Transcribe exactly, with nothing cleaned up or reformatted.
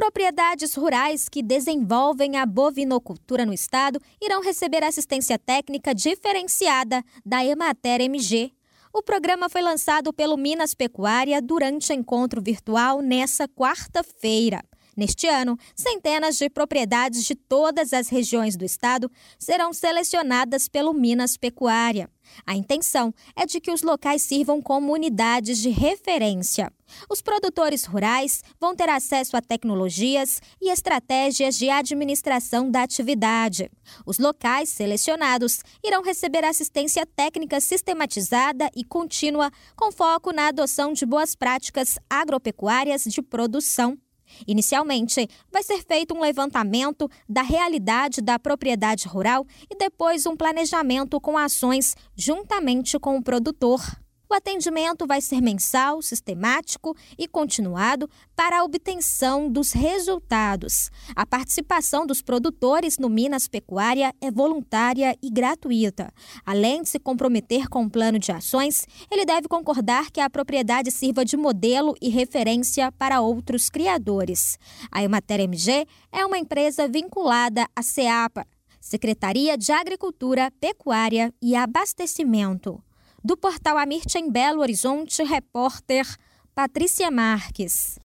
Propriedades rurais que desenvolvem a bovinocultura no estado irão receber assistência técnica diferenciada da Emater M G. O programa foi lançado pelo Minas Pecuária durante encontro virtual nesta quarta-feira. Neste ano, centenas de propriedades de todas as regiões do estado serão selecionadas pelo Minas Pecuária. A intenção é de que os locais sirvam como unidades de referência. Os produtores rurais vão ter acesso a tecnologias e estratégias de administração da atividade. Os locais selecionados irão receber assistência técnica sistematizada e contínua, com foco na adoção de boas práticas agropecuárias de produção. Inicialmente, vai ser feito um levantamento da realidade da propriedade rural e depois um planejamento com ações juntamente com o produtor. O atendimento vai ser mensal, sistemático e continuado para a obtenção dos resultados. A participação dos produtores no Minas Pecuária é voluntária e gratuita. Além de se comprometer com o plano de ações, ele deve concordar que a propriedade sirva de modelo e referência para outros criadores. A Emater M G é uma empresa vinculada à SEAPA, Secretaria de Agricultura, Pecuária e Abastecimento. Do portal Amirte em Belo Horizonte, repórter Patrícia Marques.